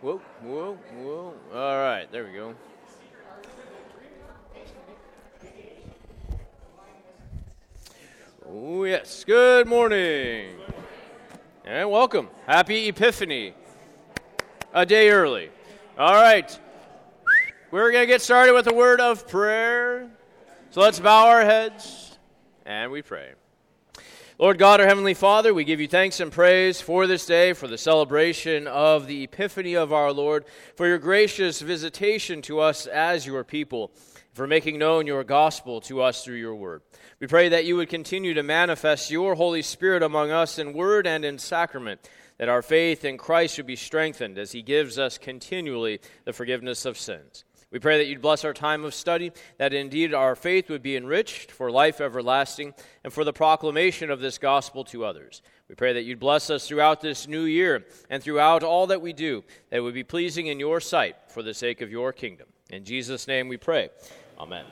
Whoa, whoa, whoa. All right, there we go. Oh, yes. Good morning. And welcome. Happy Epiphany. A day early. All right. We're going to get started with a word of prayer. So let's bow our heads and we pray. Lord God, our Heavenly Father, we give you thanks and praise for this day, for the celebration of the Epiphany of our Lord, for your gracious visitation to us as your people, for making known your gospel to us through your word. We pray that you would continue to manifest your Holy Spirit among us in word and in sacrament, that our faith in Christ would be strengthened as he gives us continually the forgiveness of sins. We pray that you'd bless our time of study, that indeed our faith would be enriched for life everlasting and for the proclamation of this gospel to others. We pray that you'd bless us throughout this new year and throughout all that we do, that it would be pleasing in your sight for the sake of your kingdom. In Jesus' name we pray. Amen.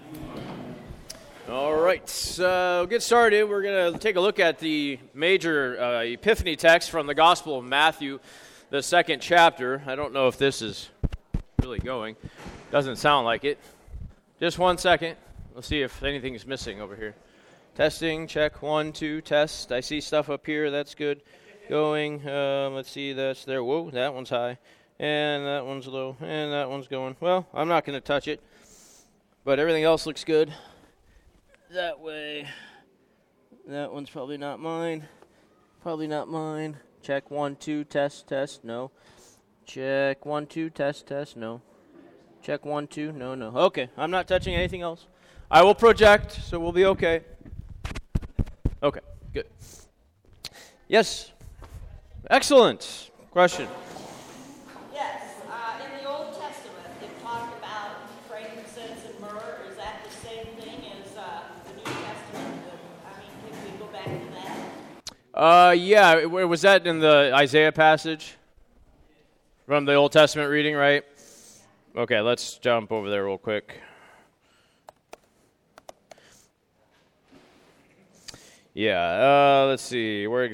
All right, so get started. We're going to take a look at the major Epiphany text from the Gospel of Matthew, the second chapter. I don't know if this is really going. Doesn't sound like it. Just 1 second. Let's see if anything's missing over here. Testing, check, 1, 2, test. I see stuff up here. That's good. Going. Let's see. That's there. Whoa, that one's high. And that one's low. And that one's going. Well, I'm not going to touch it. But everything else looks good. That way. That one's probably not mine. Probably not mine. Check, 1, 2, test, test. No. Check, 1, 2, test, test. No. Check, 1, 2. No, no. Okay, I'm not touching anything else. I will project, so we'll be okay. Okay, good. Yes. Excellent. Question. Yes. In the Old Testament, it talked about frankincense and myrrh. Is that the same thing as the New Testament? Can we go back to that? Yeah. Was that in the Isaiah passage from the Old Testament reading, right? Okay, let's jump over there real quick. Yeah, let's see. What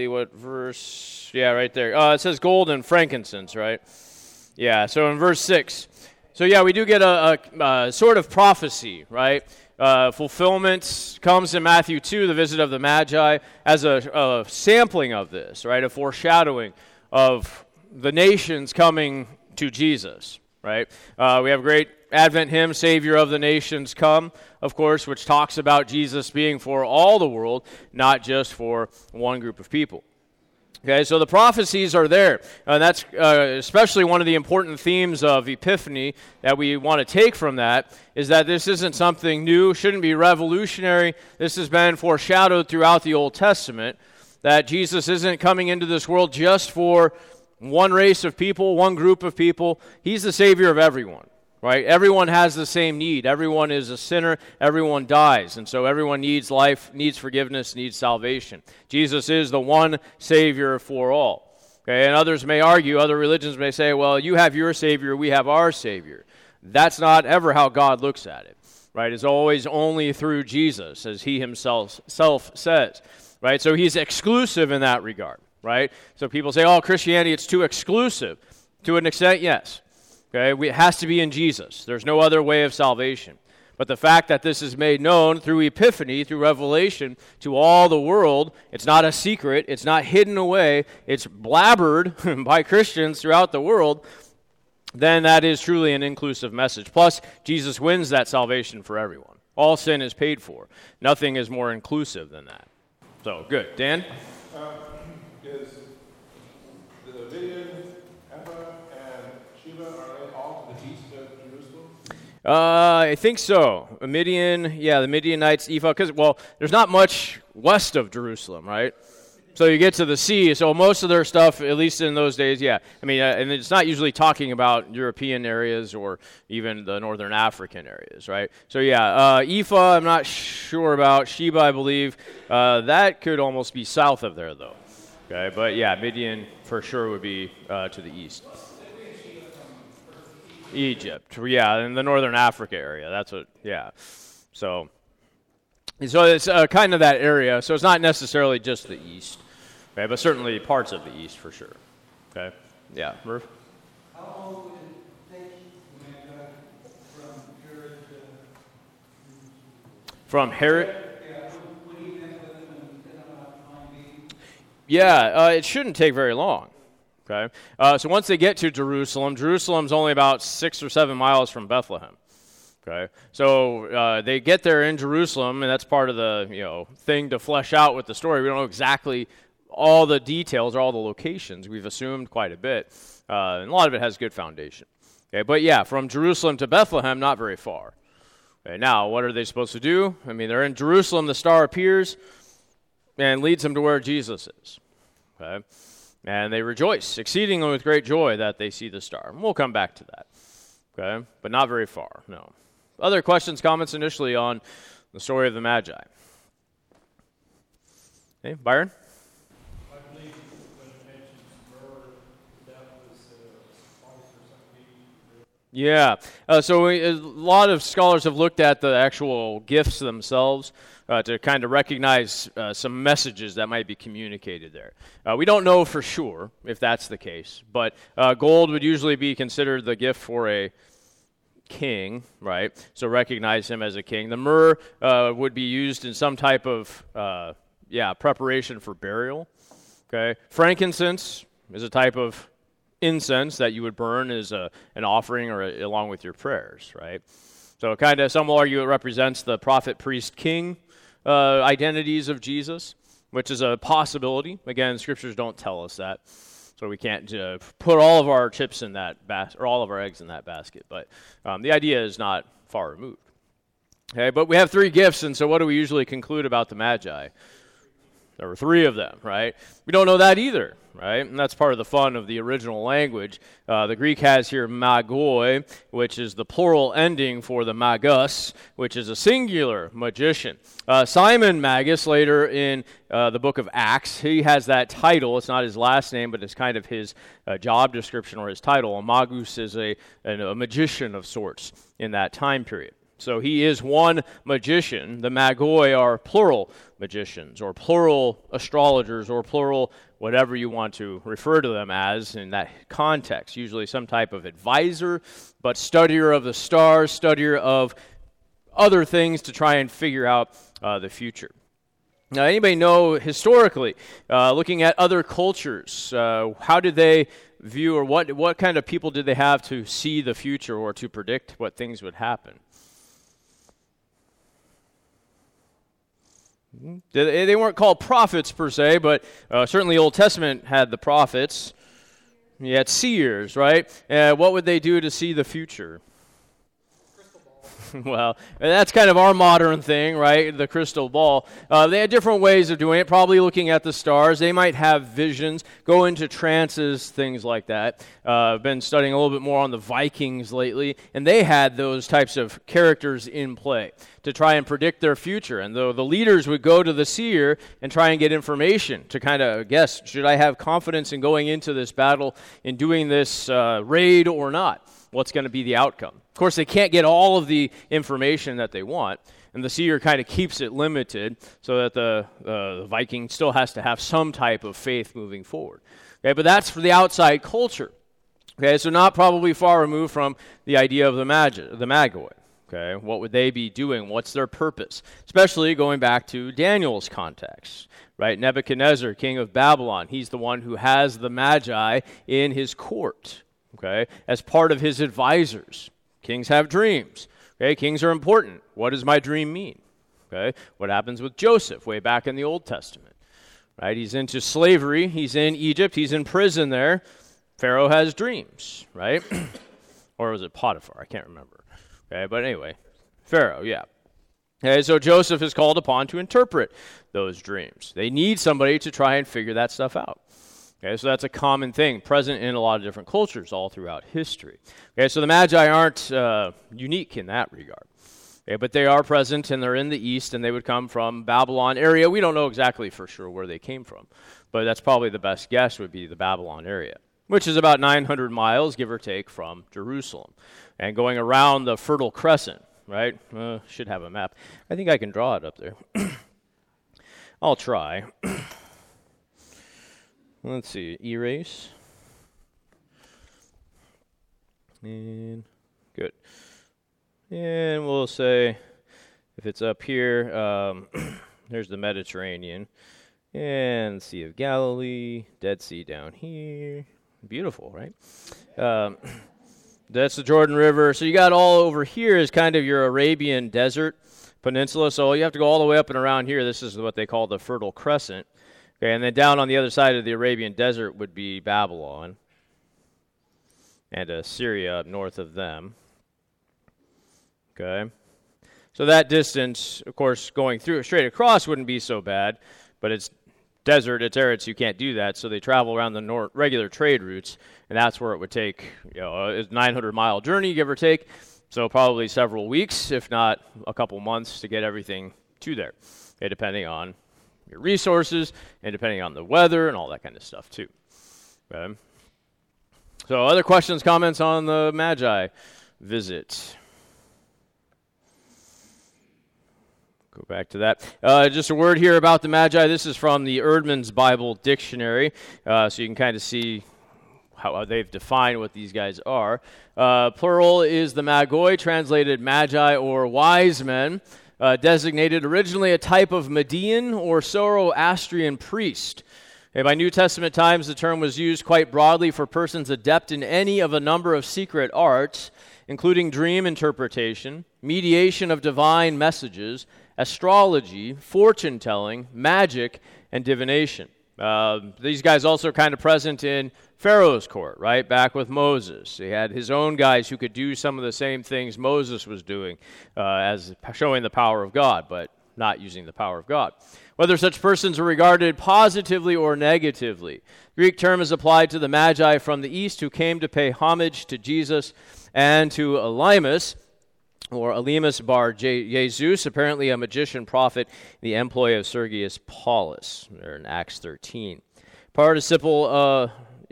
verse? Yeah, right there. It says gold and frankincense, right? Yeah, so in verse 6. So yeah, we do get a sort of prophecy, right? Fulfillment comes in Matthew 2, the visit of the Magi, as a sampling of this, right? A foreshadowing of the nations coming to Jesus. Right? We have a great Advent hymn, Savior of the Nations Come, of course, which talks about Jesus being for all the world, not just for one group of people. Okay, so the prophecies are there. And that's especially one of the important themes of Epiphany that we want to take from that, is that this isn't something new, shouldn't be revolutionary. This has been foreshadowed throughout the Old Testament, that Jesus isn't coming into this world just for one race of people, one group of people. He's the Savior of everyone, right? Everyone has the same need. Everyone is a sinner. Everyone dies. And so everyone needs life, needs forgiveness, needs salvation. Jesus is the one Savior for all. Okay, and others may argue, other religions may say, well, you have your Savior, we have our Savior. That's not ever how God looks at it, right? It's always only through Jesus, as he himself says, right? So he's exclusive in that regard. Right? So people say, oh, Christianity, it's too exclusive. To an extent, yes. Okay, it has to be in Jesus. There's no other way of salvation. But the fact that this is made known through Epiphany, through revelation, to all the world, it's not a secret, it's not hidden away, it's blabbered by Christians throughout the world, then that is truly an inclusive message. Plus, Jesus wins that salvation for everyone. All sin is paid for. Nothing is more inclusive than that. So, good. Dan? Is the Midian, Ephah, and Sheba, are they all to the east of Jerusalem? I think so. Midian, yeah, the Midianites, Ephah, because, well, there's not much west of Jerusalem, right? So you get to the sea, so most of their stuff, at least in those days, yeah. I mean, and it's not usually talking about European areas or even the northern African areas, right? So yeah, Ephah, I'm not sure about. Sheba, I believe. That could almost be south of there, though. Okay, but yeah, Midian for sure would be to the east. Egypt, yeah, in the northern Africa area. That's what, yeah. So it's kind of that area. So it's not necessarily just the east, okay, but certainly parts of the east for sure. Okay, yeah, Murph. How long would it take when I got from Herod to From Herod? yeah, when he met with him and set him out to find me? Yeah, it shouldn't take very long. Okay, so once they get to Jerusalem, Jerusalem's only about 6 or 7 miles from Bethlehem. Okay, so they get there in Jerusalem, and that's part of the thing to flesh out with the story. We don't know exactly all the details or all the locations. We've assumed quite a bit, and a lot of it has good foundation. Okay, but yeah, from Jerusalem to Bethlehem, not very far. Okay, now, what are they supposed to do? I mean, they're in Jerusalem. The star appears and leads them to where Jesus is. Okay. And they rejoice exceedingly with great joy that they see the star. And we'll come back to that. Okay? But not very far, no. Other questions, comments initially on the story of the Magi? Okay, Byron? I believe when it mentions myrrh, that was spice or something. Yeah. So a lot of scholars have looked at the actual gifts themselves to kind of recognize some messages that might be communicated there. We don't know for sure if that's the case, but gold would usually be considered the gift for a king, right? So recognize him as a king. The myrrh would be used in some type of preparation for burial. Okay. Frankincense is a type of incense that you would burn as an offering or along with your prayers, right? So kind of, some will argue it represents the prophet, priest, king identities of Jesus, which is a possibility. Again, scriptures don't tell us that, so we can't put all of our chips in that or all of our eggs in that basket. But the idea is not far removed. Okay, but we have 3 gifts, and so what do we usually conclude about the Magi? There were 3 of them, right? We don't know that either, right? And that's part of the fun of the original language. The Greek has here magoi, which is the plural ending for the magus, which is a singular magician. Simon Magus, later in the book of Acts, he has that title. It's not his last name, but it's kind of his job description or his title. A magus is a magician of sorts in that time period. So he is one magician. The magoi are plural magicians or plural astrologers or plural whatever you want to refer to them as in that context. Usually some type of advisor, but studier of the stars, studier of other things to try and figure out the future. Now, anybody know historically, looking at other cultures, how did they view or what kind of people did they have to see the future or to predict what things would happen? They weren't called prophets per se, but certainly the Old Testament had the prophets. You had seers, right? What would they do to see the future? Well, that's kind of our modern thing, right? The crystal ball. They had different ways of doing it, probably looking at the stars. They might have visions, go into trances, things like that. I've been studying a little bit more on the Vikings lately, and they had those types of characters in play to try and predict their future. And the leaders would go to the seer and try and get information to kind of guess, should I have confidence in going into this battle, in doing this raid or not? What's going to be the outcome? Of course, they can't get all of the information that they want, and the seer kind of keeps it limited so that the Viking still has to have some type of faith moving forward. Okay, but that's for the outside culture. Okay, so not probably far removed from the idea of the Magoi. Okay, what would they be doing? What's their purpose? Especially going back to Daniel's context, right? Nebuchadnezzar, king of Babylon, he's the one who has the Magi in his court. Okay, as part of his advisors. Kings have dreams. Okay, kings are important. What does my dream mean? Okay, what happens with Joseph way back in the Old Testament? Right, he's into slavery. He's in Egypt. He's in prison there. Pharaoh has dreams, right? Or was it Potiphar? I can't remember. Okay, but anyway, Pharaoh, yeah. Okay, so Joseph is called upon to interpret those dreams. They need somebody to try and figure that stuff out. Okay, so that's a common thing, present in a lot of different cultures all throughout history. Okay, so the Magi aren't unique in that regard. Okay, but they are present, and they're in the east, and they would come from Babylon area. We don't know exactly for sure where they came from, but that's probably the best guess would be the Babylon area, which is about 900 miles, give or take, from Jerusalem, and going around the Fertile Crescent, right? Should have a map. I think I can draw it up there. I'll try. Let's see, erase. And good. And we'll say, if it's up here, there's the Mediterranean. And Sea of Galilee, Dead Sea down here. Beautiful, right? That's the Jordan River. So you got all over here is kind of your Arabian desert peninsula. So you have to go all the way up and around here. This is what they call the Fertile Crescent. Okay, and then down on the other side of the Arabian desert would be Babylon and Syria north of them. Okay. So that distance, of course, going through straight across wouldn't be so bad, but it's desert, it's arid, so you can't do that. So they travel around the regular trade routes, and that's where it would take, a 900-mile journey, give or take. So probably several weeks, if not a couple months, to get everything to there, okay, depending on your resources and depending on the weather and all that kind of stuff too. Okay. So other questions, comments on the Magi visit? Go back to that. Just a word here about the Magi. This is from the Erdman's Bible Dictionary, so you can kind of see how they've defined what these guys are. Plural is the Magoi, translated Magi or wise men, designated originally a type of Median or Zoroastrian priest. Okay, by New Testament times, the term was used quite broadly for persons adept in any of a number of secret arts, including dream interpretation, mediation of divine messages, astrology, fortune-telling, magic, and divination. These guys also are kind of present in Pharaoh's court, right? Back with Moses. He had his own guys who could do some of the same things Moses was doing, as showing the power of God, but not using the power of God. Whether such persons are regarded positively or negatively, Greek term is applied to the Magi from the east who came to pay homage to Jesus and to Elymas, or Elymas bar Jesus, apparently a magician prophet in the employ of Sergius Paulus, or in Acts 13. Participle of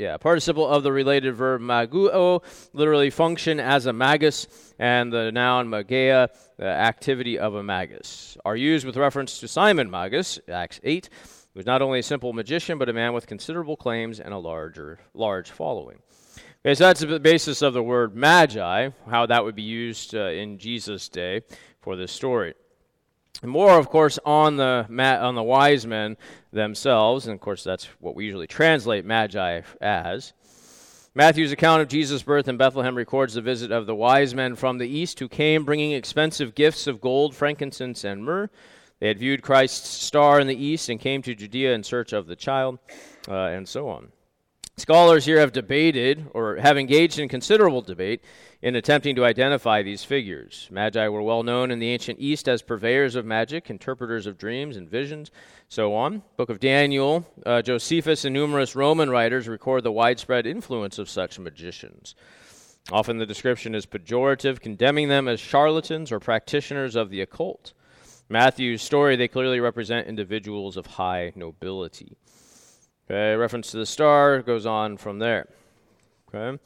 the related verb maguo, literally function as a magus, and the noun mageia, the activity of a magus, are used with reference to Simon Magus, Acts 8, who was not only a simple magician, but a man with considerable claims and a large following. Okay, so that's the basis of the word magi, how that would be used in Jesus' day for this story. And more, of course, on the wise men themselves, and of course that's what we usually translate magi as. Matthew's account of Jesus' birth in Bethlehem records the visit of the wise men from the east who came bringing expensive gifts of gold, frankincense, and myrrh. They had viewed Christ's star in the east and came to Judea in search of the child, and so on. Scholars here have debated, or have engaged in considerable debate, in attempting to identify these figures. Magi were well known in the ancient East as purveyors of magic, interpreters of dreams and visions, so on. Book of Daniel, Josephus, and numerous Roman writers record the widespread influence of such magicians. Often the description is pejorative, condemning them as charlatans or practitioners of the occult. Matthew's story, they clearly represent individuals of high nobility. Okay, reference to the star goes on from there. Okay,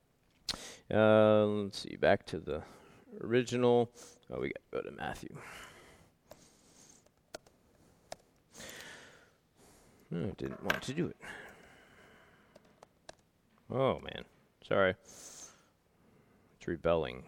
let's see, back to the original. Oh, we got to go to Matthew. I didn't want to do it. Oh, man. Sorry. It's rebelling.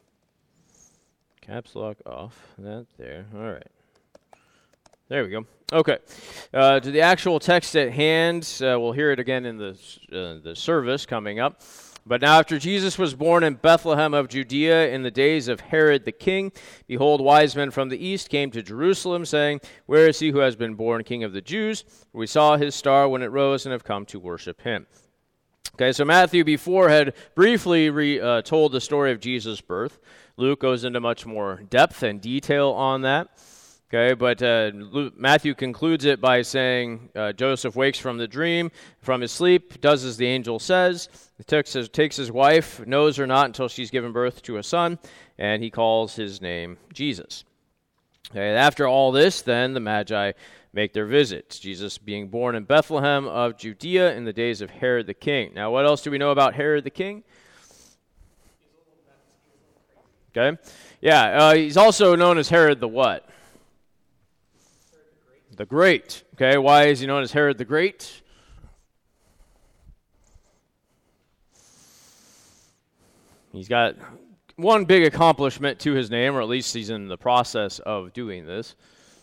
Caps lock off. That there. All right. There we go. Okay. To the actual text at hand, we'll hear it again in the service coming up. But now after Jesus was born in Bethlehem of Judea in the days of Herod the king, behold, wise men from the east came to Jerusalem, saying, Where is he who has been born King of the Jews? We saw his star when it rose and have come to worship him. Okay, so Matthew before had briefly told the story of Jesus' birth. Luke goes into much more depth and detail on that. Okay, but Matthew concludes it by saying Joseph wakes from the dream, from his sleep, does as the angel says, takes his wife, knows her not until she's given birth to a son, and he calls his name Jesus. Okay, after all this, then the Magi make their visit. Jesus being born in Bethlehem of Judea in the days of Herod the king. Now, what else do we know about Herod the king? Okay, yeah, he's also known as Herod the what? The Great. Okay, why is he known as Herod the Great? He's got one big accomplishment to his name, or at least he's in the process of doing this.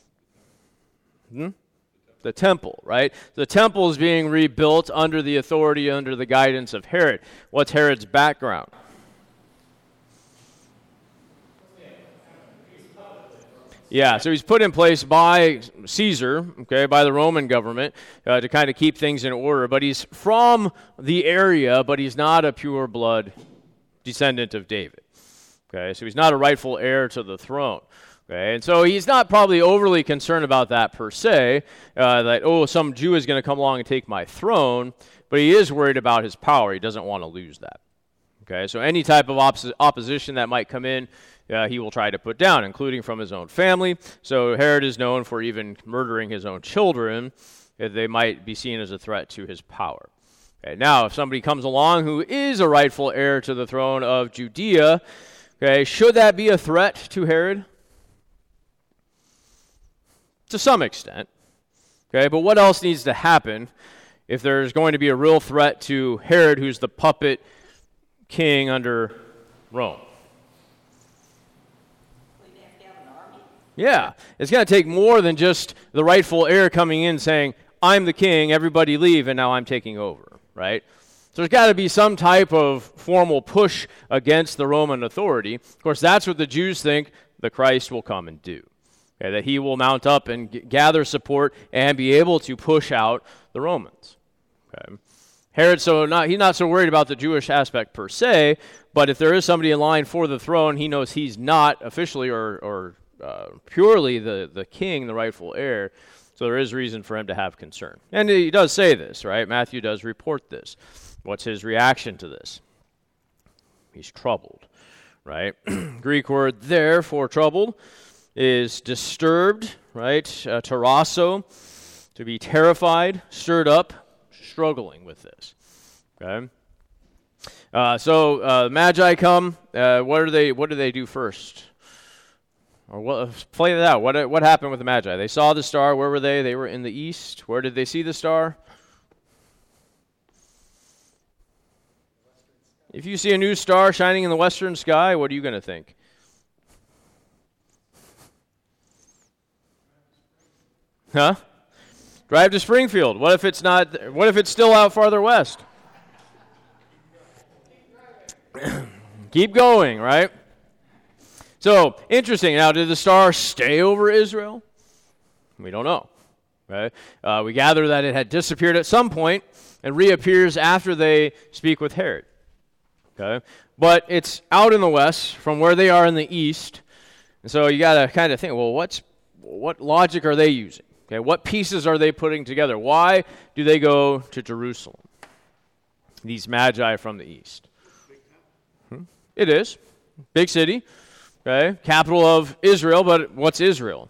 The temple, right? The temple is being rebuilt under the authority, under the guidance of Herod. What's Herod's background? Yeah, so he's put in place by Caesar, okay, by the Roman government, to kind of keep things in order. But he's from the area, but he's not a pure blood descendant of David. Okay, so he's not a rightful heir to the throne. Okay, and so he's not probably overly concerned about that per se, that, oh, some Jew is going to come along and take my throne, but he is worried about his power. He doesn't want to lose that. Okay, so any type of opposition that might come in, he will try to put down, including from his own family. So Herod is known for even murdering his own children, if they might be seen as a threat to his power. Okay, now, if somebody comes along who is a rightful heir to the throne of Judea, okay, should that be a threat to Herod? To some extent. Okay, but what else needs to happen if there's going to be a real threat to Herod, who's the puppet king under Rome? We'd have to have an army. Yeah, it's going to take more than just the rightful heir coming in saying, I'm the king, everybody leave, and now I'm taking over, right? So there's got to be some type of formal push against the Roman authority. Of course, that's what the Jews think the Christ will come and do. Okay, that he will mount up and gather support and be able to push out the Romans. Okay. Herod, he's not so worried about the Jewish aspect per se, but if there is somebody in line for the throne, he knows he's not officially or purely the king, the rightful heir, so there is reason for him to have concern. And he does say this, right? Matthew does report this. What's his reaction to this? He's troubled, right? Greek word there for troubled is disturbed, right? Tarasso, to be terrified, stirred up, struggling with this. Okay. So Magi come. What do they do first? Or play that out. What happened with the Magi? They saw the star. Where were they? They were in the east. Where did they see the star? If you see a new star shining in the western sky, what are you going to think? Huh? Drive to Springfield. What if it's not? What if it's still out farther west? Keep going, right? So, interesting. Now, did the star stay over Israel? We don't know. Right? We gather that it had disappeared at some point and reappears after they speak with Herod. Okay? But it's out in the west from where they are in the east. And so you got to kind of think, well, what logic are they using? Okay, what pieces are they putting together? Why do they go to Jerusalem? These Magi from the east. It is. Big city. Okay, capital of Israel, but what's Israel?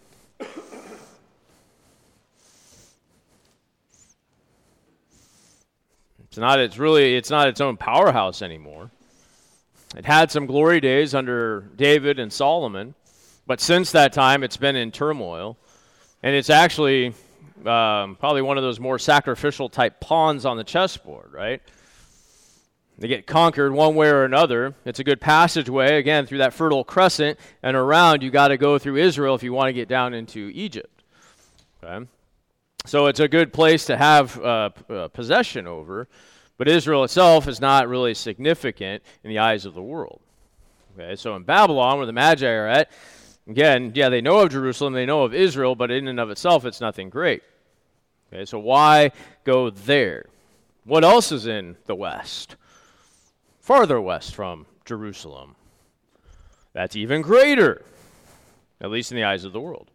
It's not its own powerhouse anymore. It had some glory days under David and Solomon, but since that time it's been in turmoil. And it's actually probably one of those more sacrificial type pawns on the chessboard, right? They get conquered one way or another. It's a good passageway, again, through that Fertile Crescent, and around you got to go through Israel if you want to get down into Egypt. Okay? So it's a good place to have possession over, but Israel itself is not really significant in the eyes of the world. Okay? So in Babylon, where the Magi are at, again, yeah, they know of Jerusalem, they know of Israel, but in and of itself, it's nothing great. Okay, so why go there? What else is in the west? Farther west from Jerusalem. That's even greater, at least in the eyes of the world.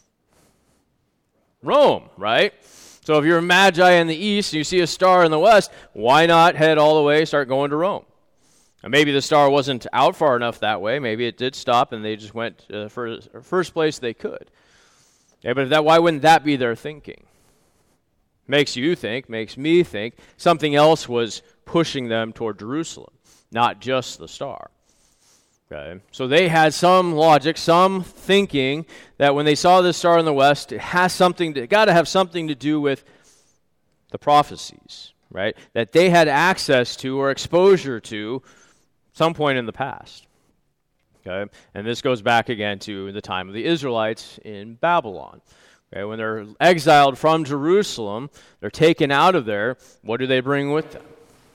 Rome, right? So if you're a Magi in the east and you see a star in the west, why not head all the way, start going to Rome? And maybe the star wasn't out far enough that way. Maybe it did stop and they just went for the first place they could. Yeah, but why wouldn't that be their thinking? Makes you think, makes me think, something else was pushing them toward Jerusalem, not just the star. Okay? So they had some logic, some thinking that when they saw this star in the west, it got to have something to do with the prophecies, right? That they had access to or exposure to some point in the past. Okay? And this goes back again to the time of the Israelites in Babylon. Okay? When they're exiled from Jerusalem, they're taken out of there, what do they bring with them?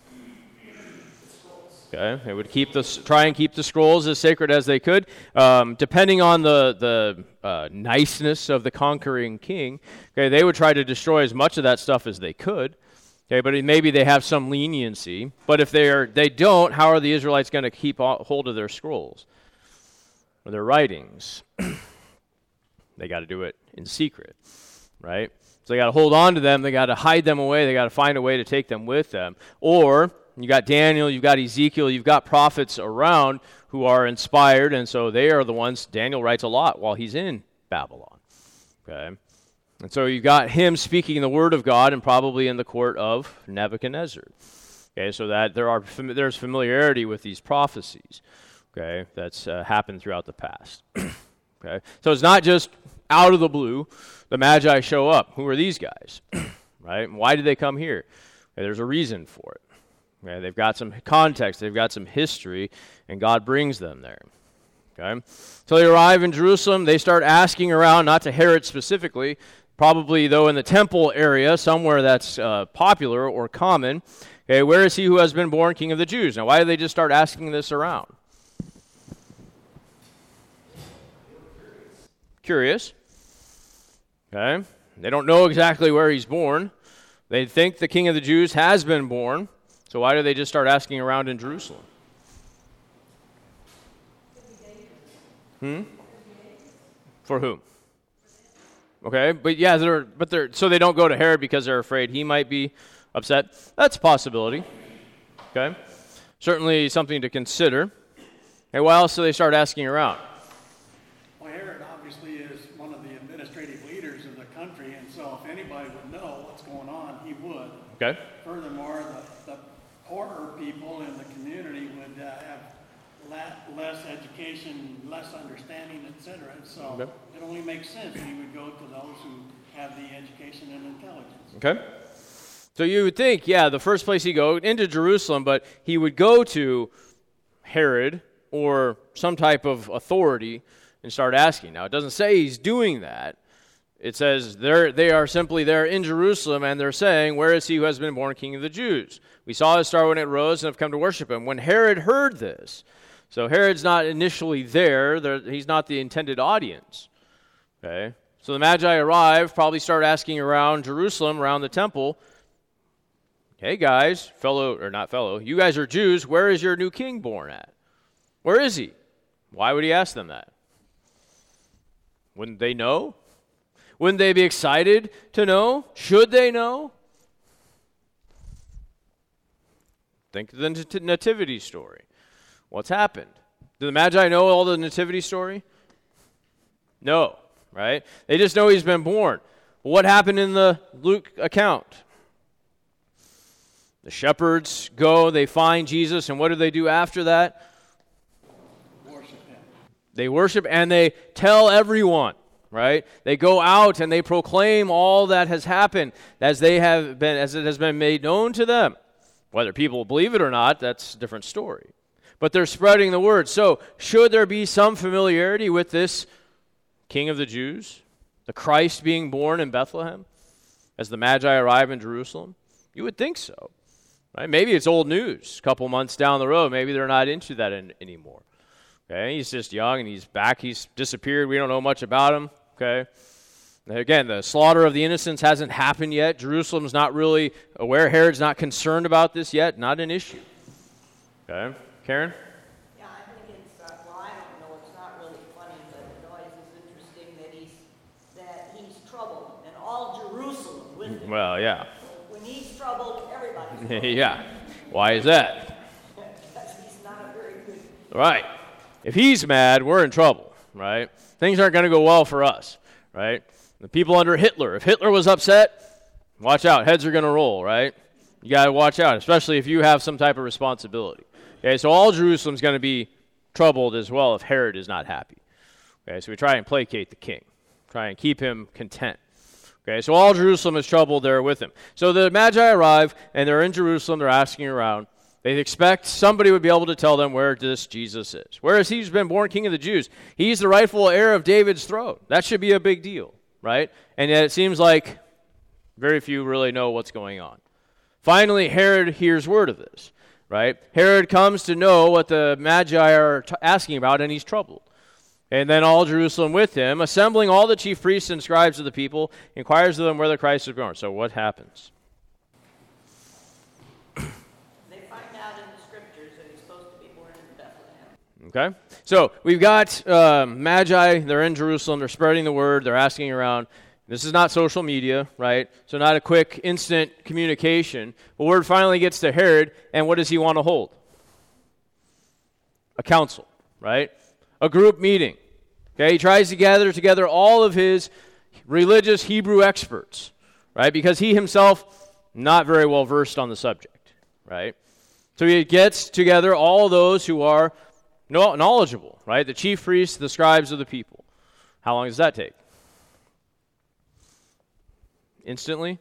Okay, they would try and keep the scrolls as sacred as they could. Depending on the niceness of the conquering king, okay, they would try to destroy as much of that stuff as they could. Okay, but maybe they have some leniency. But if they don't, how are the Israelites going to keep hold of their scrolls or their writings? They got to do it in secret, right? So they got to hold on to them. They got to hide them away. They got to find a way to take them with them. Or you got Daniel, you've got Ezekiel, you've got prophets around who are inspired, and so they are the ones. Daniel writes a lot while he's in Babylon. Okay, and so you've got him speaking the word of God, and probably in the court of Nebuchadnezzar. Okay, so that there's familiarity with these prophecies. Okay, that's happened throughout the past. Okay, so it's not just out of the blue. The Magi show up. Who are these guys? Right? And why did they come here? Okay, there's a reason for it. Okay, they've got some context, they've got some history, and God brings them there. Okay, so they arrive in Jerusalem. They start asking around, not to Herod specifically, probably though in the temple area, somewhere that's popular or common. Okay, where is he who has been born King of the Jews? Now, why do they just start asking this around? Curious. Okay, they don't know exactly where he's born. They think the King of the Jews has been born. So why do they just start asking around in Jerusalem? For whom? Okay, but yeah, so they don't go to Herod because they're afraid he might be upset. That's a possibility. Okay, certainly something to consider. Hey, why else do they start asking around? Well, Herod obviously is one of the administrative leaders of the country, and so if anybody would know what's going on, he would. Okay. Furthermore, the poorer people in the community would have less education, less understanding, etc. So it only makes sense he would go to those who have the education and intelligence. Okay. So you would think, the first place he'd go into Jerusalem, but he would go to Herod or some type of authority and start asking. Now, it doesn't say he's doing that. It says they are simply there in Jerusalem, and they're saying, where is he who has been born King of the Jews? We saw his star when it rose and have come to worship him. When Herod heard this, so Herod's not initially there. He's not the intended audience. Okay, so the Magi arrive, probably start asking around Jerusalem, around the temple, hey guys, you guys are Jews, where is your new king born at? Where is he? Why would he ask them that? Wouldn't they know? Wouldn't they be excited to know? Should they know? Think of the nativity story. What's happened? Do the Magi know all the nativity story? No, right? They just know he's been born. What happened in the Luke account? The shepherds go, they find Jesus, and what do they do after that? Worship him. They worship and they tell everyone. Right? They go out and they proclaim all that has happened as it has been made known to them. Whether people believe it or not, that's a different story. But they're spreading the word. So, should there be some familiarity with this King of the Jews, the Christ being born in Bethlehem, as the Magi arrive in Jerusalem? You would think so. Right? Maybe it's old news. A couple months down the road, maybe they're not into that anymore. Okay, he's just young and he's back. He's disappeared. We don't know much about him. Okay. Again, the slaughter of the innocents hasn't happened yet. Jerusalem's not really aware. Herod's not concerned about this yet. Not an issue. Okay. Karen? Yeah, I think it's, I don't know, it's not really funny, but the noise is interesting that he's troubled, and all Jerusalem with him. Well, yeah. When he's troubled, everybody's troubled. Yeah. Why is that? Because he's not a very good... Right. If he's mad, we're in trouble, right? Things aren't going to go well for us, right? The people under Hitler, if Hitler was upset, watch out, heads are going to roll, right? You got to watch out, especially if you have some type of responsibility. Okay, so all Jerusalem's going to be troubled as well if Herod is not happy. Okay, so we try and placate the king, try and keep him content. Okay, so all Jerusalem is troubled there with him. So the Magi arrive, and they're in Jerusalem, they're asking around, They expect somebody would be able to tell them where this Jesus is. Whereas he's been born king of the Jews, he's the rightful heir of David's throne. That should be a big deal, right? And yet it seems like very few really know what's going on. Finally, Herod hears word of this, right? Herod comes to know what the Magi are asking about, and he's troubled. And then all Jerusalem with him, assembling all the chief priests and scribes of the people, inquires of them where the Christ is born. So what happens? They find out in the scriptures that he's supposed to be born in Bethlehem. Okay? So we've got Magi, they're in Jerusalem, they're spreading the word, they're asking around. This is not social media, right? So not a quick, instant communication. But word finally gets to Herod, and what does he want to hold? A council, right? A group meeting. Okay, he tries to gather together all of his religious Hebrew experts, right? Because he himself, not very well versed on the subject, right? So he gets together all those who are knowledgeable, right? The chief priests, the scribes of the people. How long does that take? Instantly?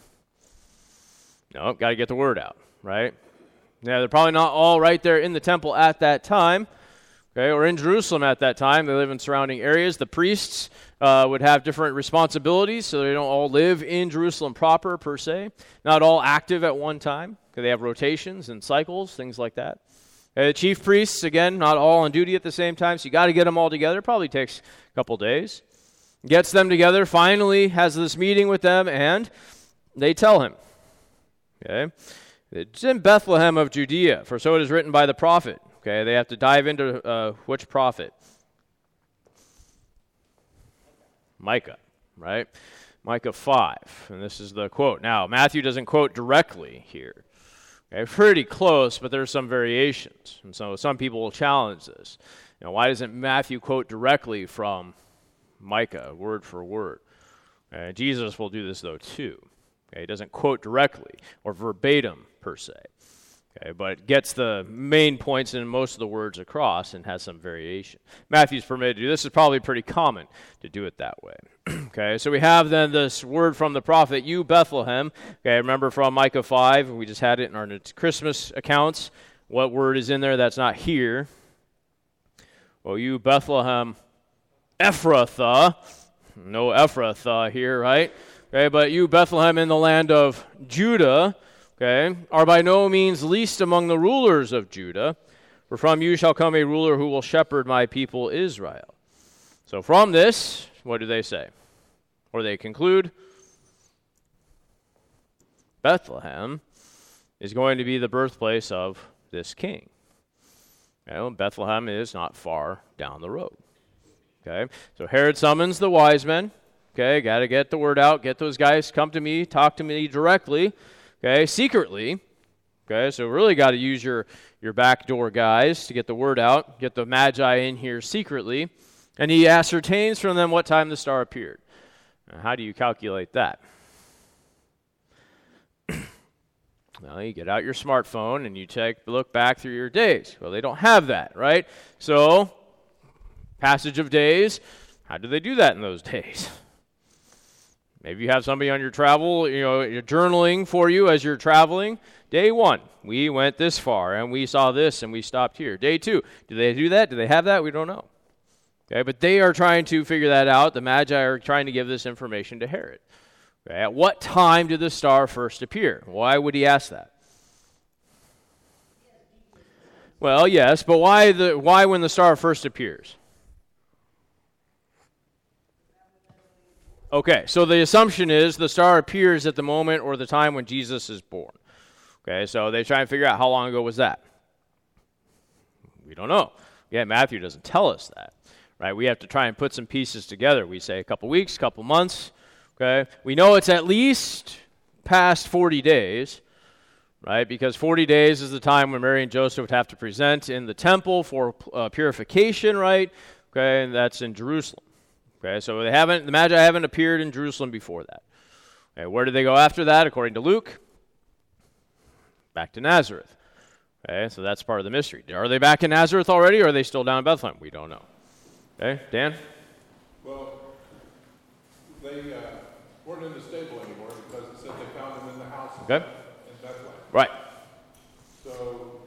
No, got to get the word out, right? Yeah, they're probably not all right there in the temple at that time, okay, or in Jerusalem at that time. They live in surrounding areas. The priests would have different responsibilities, so they don't all live in Jerusalem proper, per se. Not all active at one time, because they have rotations and cycles, things like that. The chief priests, again, not all on duty at the same time, so you got to get them all together. It probably takes a couple days. Gets them together, finally has this meeting with them, and they tell him, okay, it's in Bethlehem of Judea, for so it is written by the prophet. Okay, they have to dive into which prophet? Micah, right? Micah 5, and this is the quote. Now, Matthew doesn't quote directly here. Okay, pretty close, but there's some variations, and so some people will challenge this. You know, why doesn't Matthew quote directly from Micah, word for word? Jesus will do this, though, too. Okay, he doesn't quote directly or verbatim, per se. Okay, but gets the main points and most of the words across and has some variation. Matthew's permitted to do this. This is probably pretty common to do it that way. Okay, so we have then this word from the prophet, you Bethlehem. Okay, remember from Micah 5, we just had it in our Christmas accounts. What word is in there that's not here? Well, you Bethlehem Ephrathah. No Ephrathah here, right? Okay, but you Bethlehem in the land of Judah, okay, are by no means least among the rulers of Judah, for from you shall come a ruler who will shepherd my people Israel. So from this, what do they say? Or they conclude, Bethlehem is going to be the birthplace of this king. Okay, well, Bethlehem is not far down the road. Okay, so Herod summons the wise men. Okay, got to get the word out, get those guys, come to me, talk to me directly. Okay, secretly. Okay, so really got to use your backdoor guys to get the word out, get the Magi in here secretly, and he ascertains from them what time the star appeared. Now, how do you calculate that? Well, you get out your smartphone and you look back through your days. Well, they don't have that, right? So, passage of days, how do they do that in those days? Maybe you have somebody on your travel, you're journaling for you as you're traveling. Day 1, we went this far, and we saw this, and we stopped here. Day 2, do they do that? Do they have that? We don't know. Okay, but they are trying to figure that out. The Magi are trying to give this information to Herod. Okay, at what time did the star first appear? Why would he ask that? Well, yes, but why when the star first appears? Okay, so the assumption is the star appears at the moment or the time when Jesus is born. Okay, so they try and figure out how long ago was that. We don't know. Yeah, Matthew doesn't tell us that, right? We have to try and put some pieces together. We say a couple weeks, couple months, okay? We know it's at least past 40 days, right? Because 40 days is the time when Mary and Joseph would have to present in the temple for purification, right? Okay, and that's in Jerusalem. Okay, so the Magi haven't appeared in Jerusalem before that. Okay, where did they go after that, according to Luke? Back to Nazareth. Okay, so that's part of the mystery. Are they back in Nazareth already, or are they still down in Bethlehem? We don't know. Okay, Dan? Well, they weren't in the stable anymore because it said they found them in the house in Bethlehem. Right. So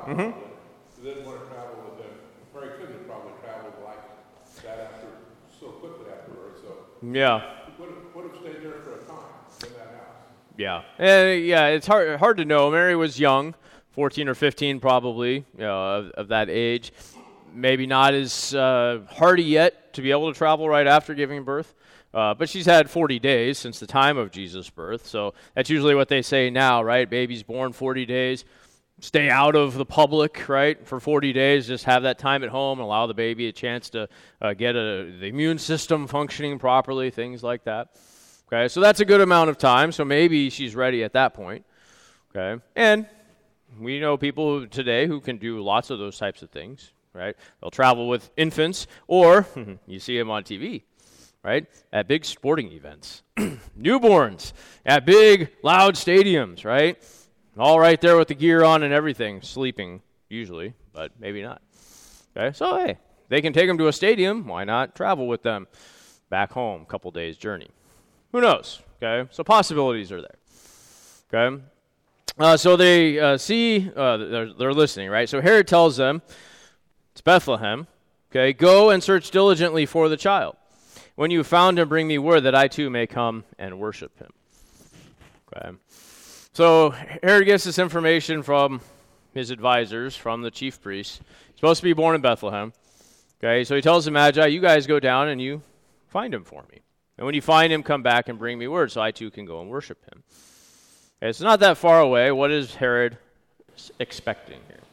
travel. They didn't want to travel with them. Mary couldn't have probably traveled like that so quickly afterwards. So Yeah. would have stayed there for a time in that house. Yeah. Yeah, it's hard to know. Mary was young, 14 or 15 probably, of that age. Maybe not as hardy yet to be able to travel right after giving birth. But she's had 40 days since the time of Jesus' birth. So that's usually what they say now, right? Baby's born 40 days. Stay out of the public, right, for 40 days. Just have that time at home and allow the baby a chance to get the immune system functioning properly, things like that. Okay, so that's a good amount of time. So maybe she's ready at that point. Okay, and we know people today who can do lots of those types of things, right? They'll travel with infants, or you see them on TV, right, at big sporting events. Newborns at big, loud stadiums, right? All right there with the gear on and everything, sleeping usually, but maybe not. Okay, so hey, they can take them to a stadium. Why not travel with them back home, a couple days journey? Who knows? Okay, so possibilities are there. Okay, so they see, they're listening, right? So Herod tells them, it's Bethlehem, okay, go and search diligently for the child. When you have found him, bring me word that I too may come and worship him. Okay. So Herod gets this information from his advisors, from the chief priests. He's supposed to be born in Bethlehem. Okay, so he tells the Magi, you guys go down and you find him for me. And when you find him, come back and bring me word so I too can go and worship him. Okay, it's not that far away. What is Herod expecting here?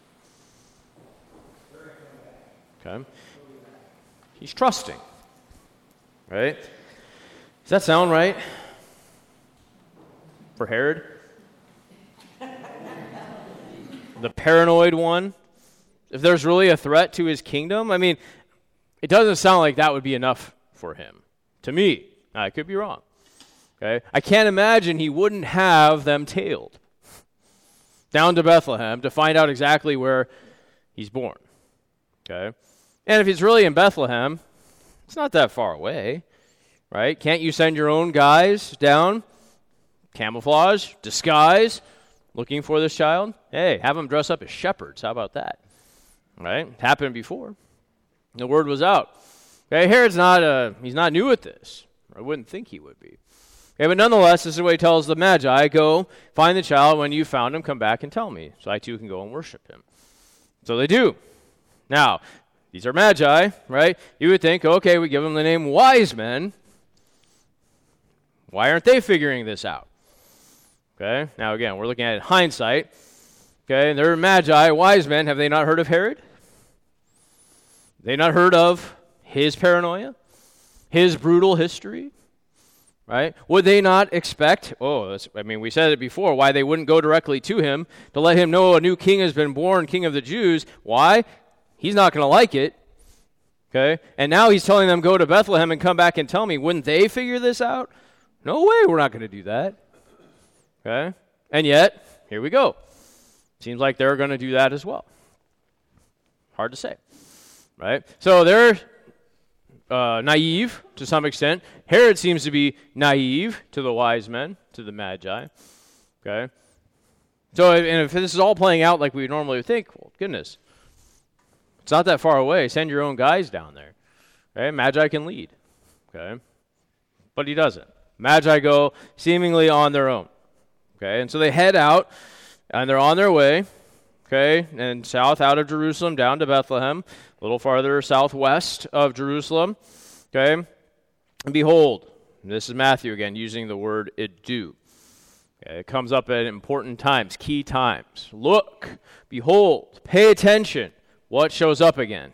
Okay. He's trusting. Right? Does that sound right? For Herod? The paranoid one? If there's really a threat to his kingdom, I mean, it doesn't sound like that would be enough for him. To me. I could be wrong. Okay? I can't imagine he wouldn't have them tailed down to Bethlehem to find out exactly where he's born. Okay? And if he's really in Bethlehem, it's not that far away, right? Can't you send your own guys down, camouflage, disguise, looking for this child? Hey, have them dress up as shepherds. How about that? Right? It happened before. The word was out. Okay, Herod's he's not new at this. I wouldn't think he would be. Okay, but nonetheless, this is what he tells the Magi, go find the child. When you found him, come back and tell me, so I too can go and worship him. So they do. Now, these are Magi, right? You would think, okay, we give them the name wise men. Why aren't they figuring this out? Okay, now again, we're looking at it in hindsight. Okay, and they're Magi, wise men. Have they not heard of Herod? Have they not heard of his paranoia? His brutal history? Right? Would they not expect, we said it before, why they wouldn't go directly to him to let him know a new king has been born, king of the Jews. Why? He's not going to like it. Okay? And now he's telling them, go to Bethlehem and come back and tell me. Wouldn't they figure this out? No way, we're not going to do that. Okay? And yet, here we go. Seems like they're going to do that as well. Hard to say. Right? So they're naive to some extent. Herod seems to be naive to the wise men, to the Magi. Okay? So, and if this is all playing out like we normally would think, well, goodness, it's not that far away. Send your own guys down there. Okay? Magi can lead. Okay? But he doesn't. Magi go seemingly on their own. Okay? And so they head out, and they're on their way, okay, and south out of Jerusalem down to Bethlehem, a little farther southwest of Jerusalem, okay? And behold, this is Matthew again using the word iddu. Okay, it comes up at important times, key times. Look, behold, pay attention. What shows up again?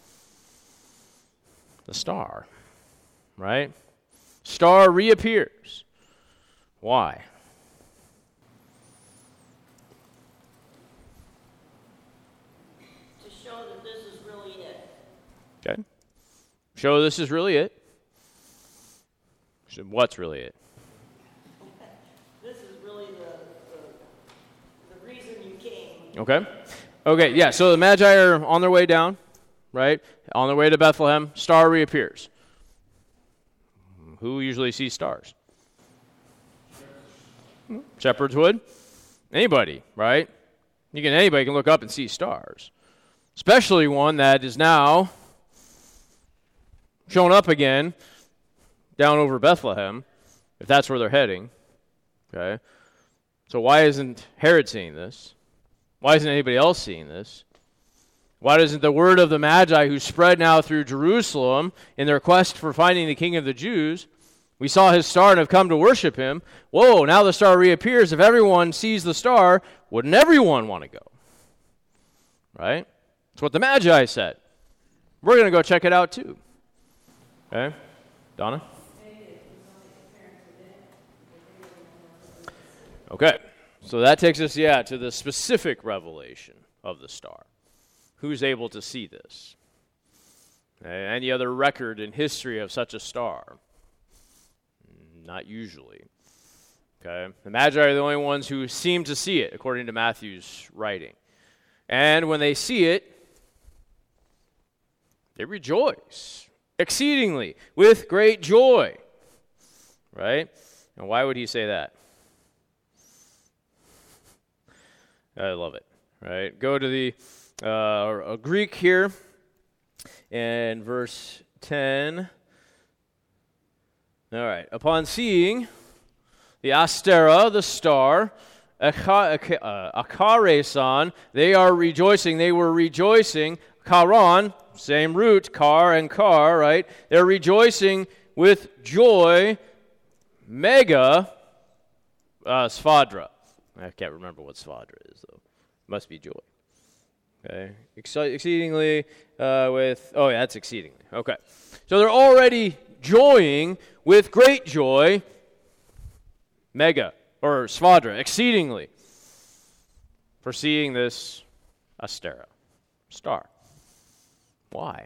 The star, right? Star reappears. Why? To show that this is really it. Okay. Show this is really it. So what's really it? This is really the reason you came. Okay. Okay, yeah, so the Magi are on their way down, right? On their way to Bethlehem. Star reappears. Who usually sees stars? Shepherds would. Anybody, right? Anybody can look up and see stars, especially one that is now shown up again down over Bethlehem, if that's where they're heading. Okay, so why isn't Herod seeing this? Why isn't anybody else seeing this? Why doesn't the word of the Magi who spread now through Jerusalem in their quest for finding the King of the Jews, we saw his star and have come to worship him. Whoa, now the star reappears. If everyone sees the star, wouldn't everyone want to go? Right? That's what the Magi said. We're going to go check it out too. Okay? Donna? Okay. So that takes us, to the specific revelation of the star. Who's able to see this? Any other record in history of such a star? Not usually. Okay, the Magi are the only ones who seem to see it, according to Matthew's writing. And when they see it, they rejoice exceedingly with great joy. Right? And why would he say that? I love it. Right? Go to the Greek here in verse 10. All right. Upon seeing the Astera, the star, Akareson, they are rejoicing. They were rejoicing. Charon, same root, kar and kar, right? They're rejoicing with joy. Mega Svadra. I can't remember what Svadra is, though. Must be joy. Okay. Exceedingly that's exceedingly. Okay. So they're already joying with great joy. Mega, or Svadra, exceedingly, for seeing this Astera, star. Why?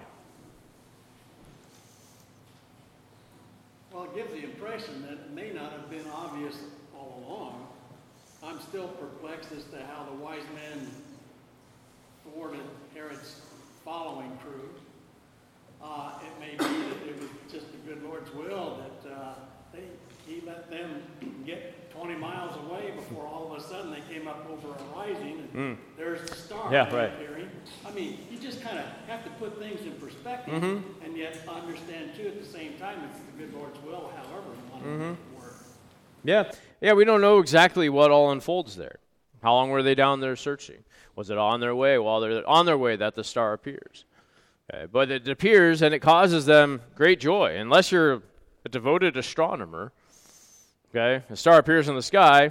Well, it gives the impression that it may not have been obvious all along. I'm still perplexed as to how the wise men thwarted Herod's following crew. It may be that it was just the good Lord's will that he let them get 20 miles away before all of a sudden they came up over a rising and there's the star appearing. I mean, you just kind of have to put things in perspective and yet understand too at the same time it's the good Lord's will, however you want to make it work. Yeah, we don't know exactly what all unfolds there. How long were they down there searching? Was it on their way? While they're on their way that the star appears. Okay, but it appears and it causes them great joy. Unless you're a devoted astronomer, okay, a star appears in the sky,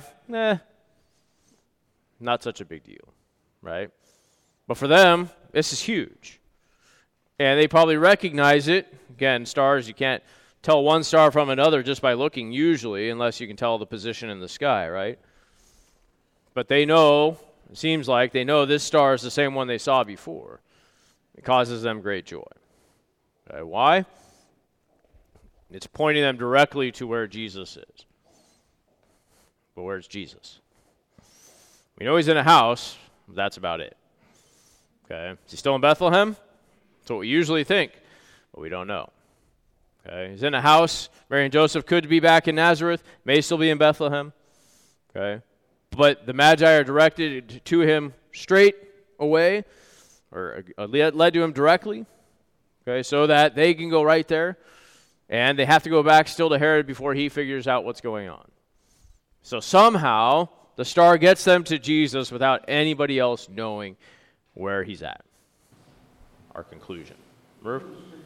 not such a big deal, right? But for them, this is huge. And they probably recognize it. Again, stars, you can't tell one star from another just by looking usually, unless you can tell the position in the sky, right? But they know, it seems like they know this star is the same one they saw before. It causes them great joy. Okay, why? It's pointing them directly to where Jesus is. But where's Jesus? We know he's in a house. That's about it. Okay, is he still in Bethlehem? That's what we usually think, but we don't know. Okay, he's in a house. Mary and Joseph could be back in Nazareth, may still be in Bethlehem. Okay, but the Magi are directed to him straight away, or led to him directly. Okay, so that they can go right there, and they have to go back still to Herod before he figures out what's going on. So somehow the star gets them to Jesus without anybody else knowing where he's at. Our conclusion. Murph?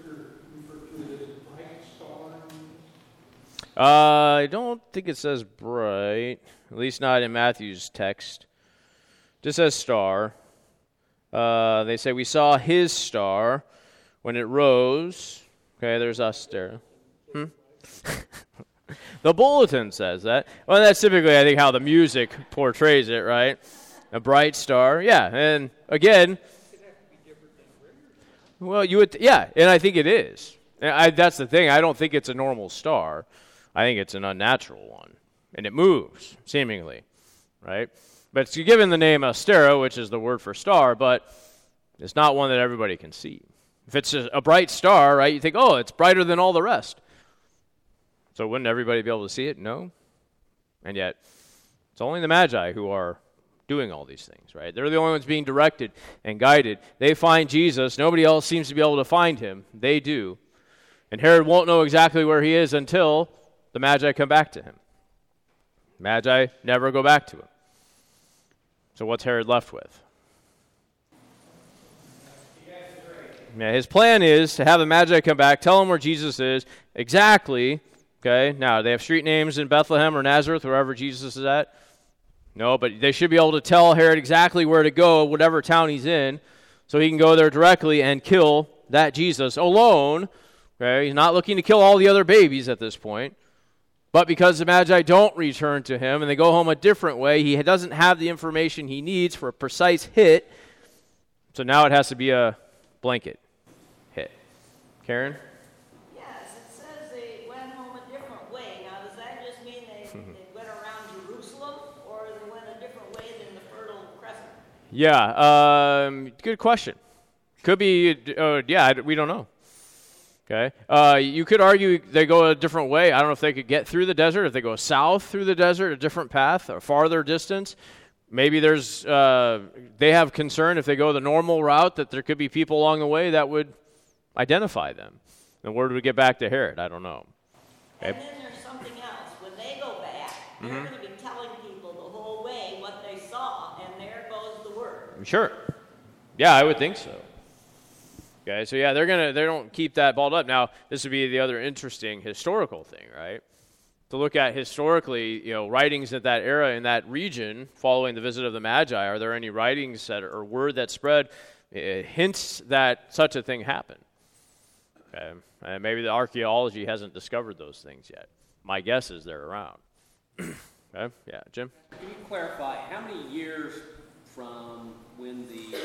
I don't think it says bright, at least not in Matthew's text. It just says star. They say, we saw his star when it rose. Okay, there's us there. The bulletin says that. Well, that's typically, I think, how the music portrays it, right? A bright star. Yeah, and again, well, you would, and I think it is. That's the thing. I don't think it's a normal star. I think it's an unnatural one. And it moves, seemingly, right? But it's given the name Astera, which is the word for star, but it's not one that everybody can see. If it's a bright star, right, you think, oh, it's brighter than all the rest. So wouldn't everybody be able to see it? No. And yet, it's only the Magi who are doing all these things, right? They're the only ones being directed and guided. They find Jesus. Nobody else seems to be able to find him. They do. And Herod won't know exactly where he is until the Magi come back to him. Magi never go back to him. So what's Herod left with? Yeah, his plan is to have the Magi come back, tell him where Jesus is exactly. Okay, now they have street names in Bethlehem or Nazareth, wherever Jesus is at. No, but they should be able to tell Herod exactly where to go, whatever town he's in, so he can go there directly and kill that Jesus alone. Okay, he's not looking to kill all the other babies at this point. But because the Magi don't return to him and they go home a different way, he doesn't have the information he needs for a precise hit. So now it has to be a blanket hit. Karen? Yes, it says they went home a different way. Now, does that just mean they went around Jerusalem, or they went a different way than the Fertile Crescent? Yeah, good question. Could be, we don't know. Okay, you could argue they go a different way. I don't know if they could get through the desert, if they go south through the desert, a different path, or farther distance. Maybe there's, they have concern if they go the normal route that there could be people along the way that would identify them. And word would get back to Herod. I don't know. Okay. And then there's something else. When they go back, they're going to be telling people the whole way what they saw, and there goes the word. Sure. Yeah, I would think so. Okay, so yeah, they don't keep that balled up. Now, this would be the other interesting historical thing, right? To look at historically, writings at that era in that region following the visit of the Magi. Are there any writings or word that spread hints that such a thing happened? Okay, and maybe the archaeology hasn't discovered those things yet. My guess is they're around. Okay, yeah, Jim? Can you clarify how many years from when the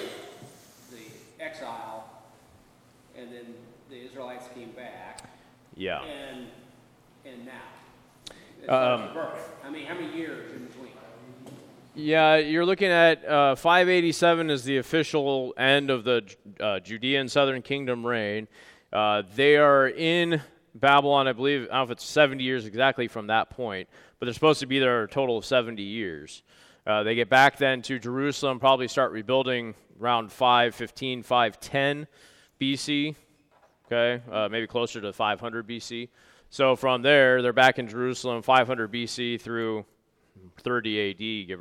exile and then the Israelites came back, Yeah. and now? As far as birth, how many years in between? Yeah, you're looking at 587 is the official end of the Judean Southern Kingdom reign. They are in Babylon, I believe, I don't know if it's 70 years exactly from that point, but they're supposed to be there a total of 70 years. They get back then to Jerusalem, probably start rebuilding around 515, 510 BC, okay, maybe closer to 500 BC. So from there, they're back in Jerusalem, 500 BC through 30 AD,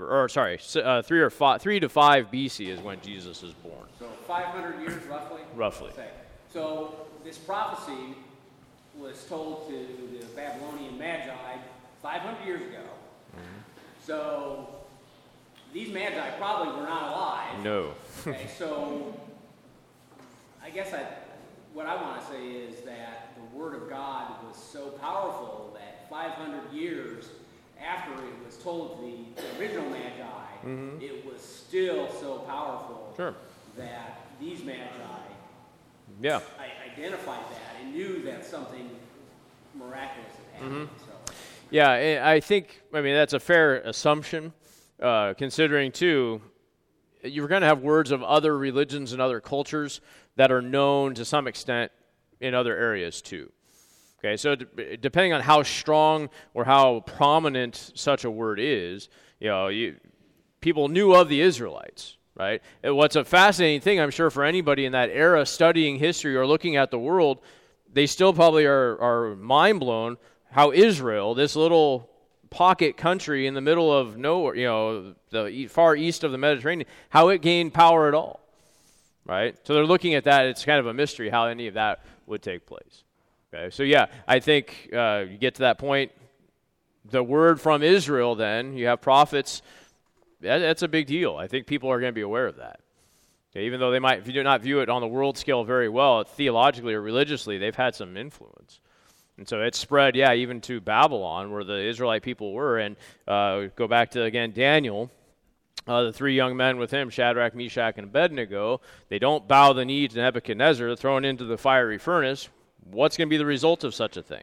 3 to 5 BC is when Jesus is born. So 500 years roughly? Roughly. Say. So this prophecy was told to the Babylonian Magi 500 years ago. Mm-hmm. So these Magi probably were not alive. No. Okay, so I guess what I want to say is that the Word of God was so powerful that 500 years after it was told to the original Magi, it was still so powerful that these Magi identified that and knew that something miraculous had happened. So. Yeah, I think, that's a fair assumption, considering, too, you're going to have words of other religions and other cultures that are known to some extent in other areas, too. Okay, so depending on how strong or how prominent such a word is, people knew of the Israelites, right? And what's a fascinating thing, I'm sure, for anybody in that era studying history or looking at the world, they still probably are mind blown how Israel, this little pocket country in the middle of nowhere, the far east of the Mediterranean, how it gained power at all, right? So they're looking at that. It's kind of a mystery how any of that would take place. Okay, so yeah, I think you get to that point, the word from Israel then, you have prophets, that's a big deal. I think people are going to be aware of that. Okay, even though they might do not view it on the world scale very well, theologically or religiously, they've had some influence. And so it's spread, even to Babylon, where the Israelite people were. And go back to, again, Daniel, the three young men with him, Shadrach, Meshach, and Abednego, they don't bow the knee to Nebuchadnezzar. They're thrown into the fiery furnace. What's going to be the result of such a thing?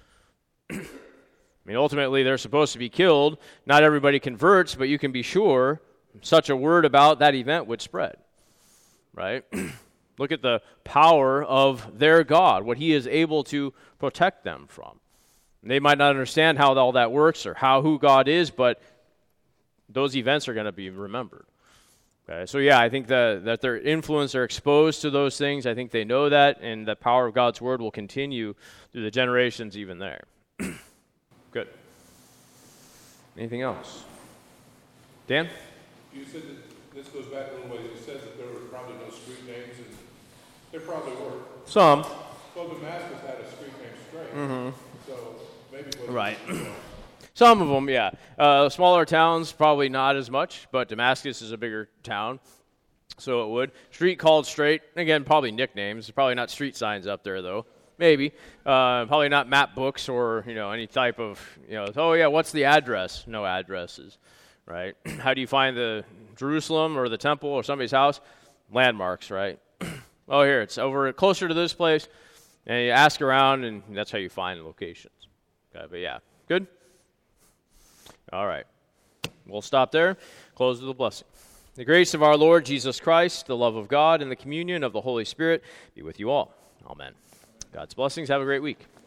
Ultimately, they're supposed to be killed. Not everybody converts, but you can be sure such a word about that event would spread, right? Look at the power of their God, what he is able to protect them from. And they might not understand how all that works or who God is, but those events are going to be remembered. Okay, so yeah, I think that their influence are exposed to those things. I think they know that, and the power of God's word will continue through the generations even there. Good. Anything else? Dan? You said that this goes back a little ways. It says that there were probably no street names, and there probably were. Some. Well, Damascus had a street named Straight, so maybe it wasn't. Right. Some of them, yeah. Smaller towns, probably not as much, but Damascus is a bigger town, so it would. Street called Straight, again, probably nicknames. Probably not street signs up there, though. Maybe. Probably not map books or, any type of, oh, yeah, what's the address? No addresses, right? How do you find the Jerusalem or the temple or somebody's house? Landmarks, right? Oh, here, it's over closer to this place, and you ask around, and that's how you find locations. Okay, but yeah, good? All right. We'll stop there. Close with a blessing. The grace of our Lord Jesus Christ, the love of God, and the communion of the Holy Spirit be with you all. Amen. God's blessings. Have a great week.